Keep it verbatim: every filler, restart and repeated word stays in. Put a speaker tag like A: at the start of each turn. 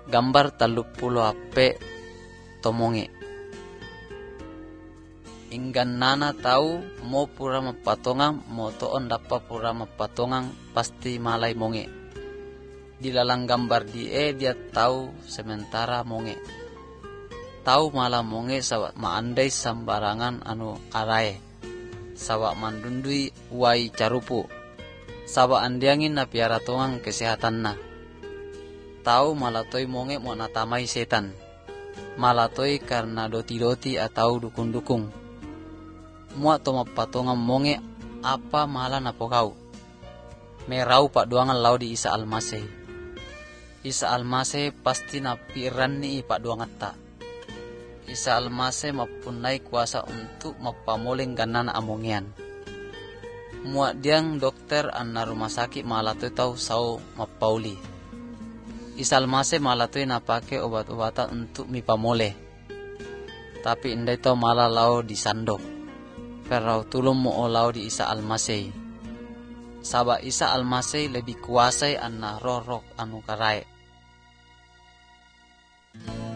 A: Gambar talupulo ape tomonge. Inggan nana tahu mo pura mapatongang mo toon dapa pura mapatongang pasti malay monge. Di lalang gambar di e dia tahu sementara monge. Tahu malah monge sawa maandai sambarangan anu arae. Sawa mandundui wai carupu. Sawa andiangin na piara tongang kesehatan na. Tahu malatoi monge mo natamai setan. Malatoi karena doti-doti atau dukung-dukung. Mua to mapatongan monge apa malah napokau. Merau pak duangan lau di Isa Almasih. Isa Almasih pasti napiran ni pak duangan ta. Isa Almasih mapunai kuasa untuk mapamoleng ganana amongian. Mua diang dokter anna rumah sakit malatoi tau sau mapauli. Isa Almasih malatoi napake obat-obatan untuk mipamole. Tapi indai tau malah lau disandok. Perau tulung mo olau di Isa Almasih. Saba Isa Almasih lebih kuasai anna roh-roh anu karai.